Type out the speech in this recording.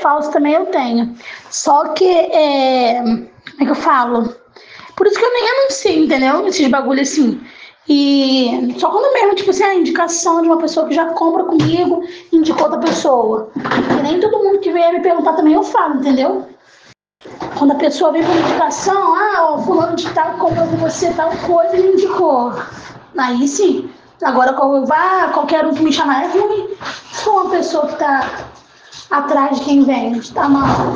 falso também eu tenho. Só que, como é que eu falo? Por isso que eu nem anuncio, entendeu? Esses bagulho assim. E só quando mesmo, tipo assim, a indicação de uma pessoa que já compra comigo, indicou outra pessoa. E nem todo mundo que vier me perguntar também eu falo, entendeu? Quando a pessoa vem por indicação, ó, fulano de tal comprou com você tal coisa e me indicou. Aí sim. Agora, qualquer um que me chamar é ruim. Se for uma pessoa que tá atrás de quem vende, tá mal.